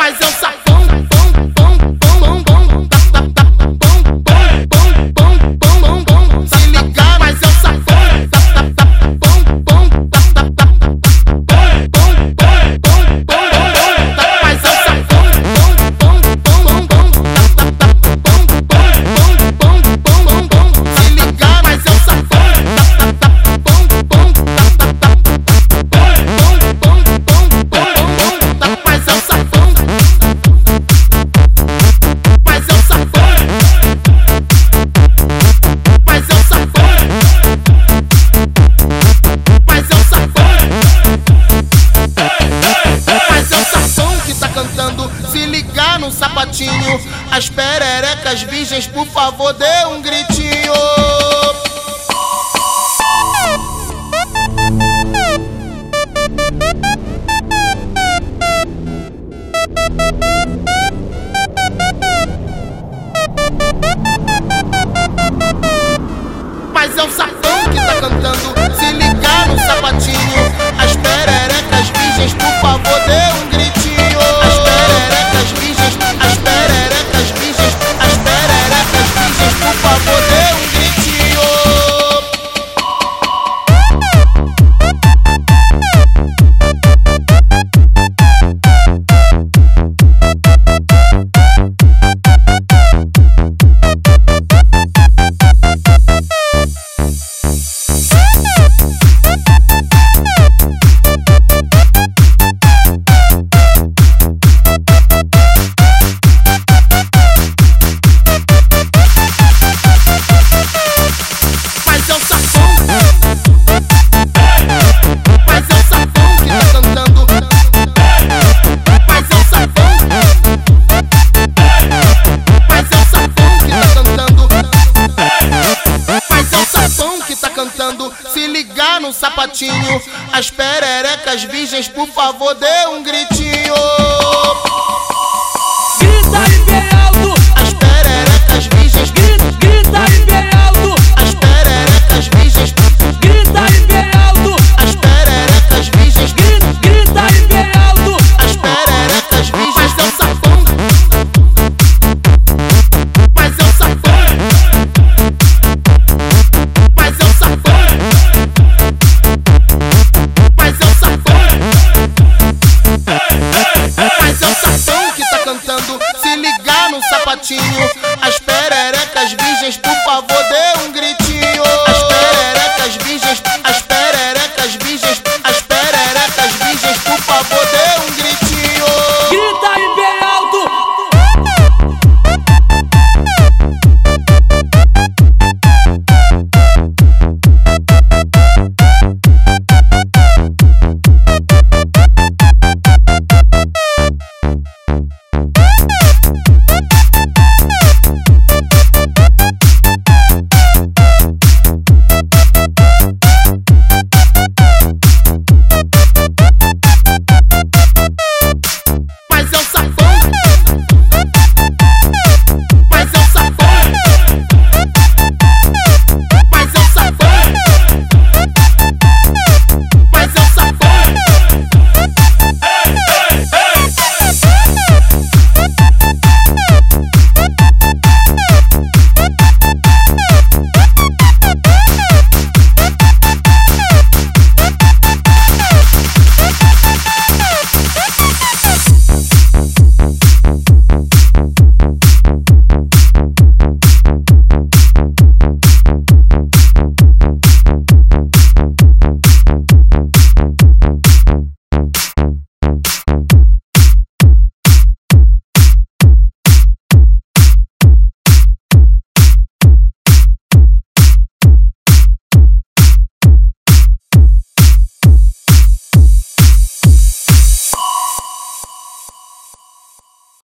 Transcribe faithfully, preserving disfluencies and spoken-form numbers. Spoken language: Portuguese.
Mas é o sapão, bom, bom, bom, bom, bom, tá, tá, tá, bom, bom, bom, bom, bom, bom, bom. Se ligar, mas é o sapão, tá, tá, tá, bom, bom, tá, tá, tá, bom, bom, bom, bom, bom, bom, tá. Mas é o sapão, bom, bom, bom, bom, bom, tá, tá, tá, bom, bom, bom, bom, bom, bom. Se ligar, mas é o sapão, tá, tá, tá, bom, bom, tá, tá, tá, bom, bom, bom, bom, bom, tá. Mas é o sapão. Mas é o sapão. Mas é o sapão. Mas é o sapão. Mas é o sapão que tá cantando. Se ligar no sapatinho, as pererecas virgens, por favor, dê um gritinho. Mas é o sapão que tá cantando. Se ligar no sapatinho, as pererecas virgens, por favor, dê um gritinho. As pererecas virgens, as pererecas virgens, as pererecas virgens, por favor, dê um gritinho. Se ligar no sapatinho, as pererecas virgens, por favor, dê um gritinho. Grita e bem alto. As pererecas virgens, Grita, grita e bem alto. as pererecas virgens, Grita e bem alto. as pererecas virgens, Grita, grita e bem alto. as pererecas virgens. Mas é o sapão. Mas é o sapão. Mas é o sapão. Mas é o sapão. Mas é o sapão que tá cantando. Se ligar no sapatinho,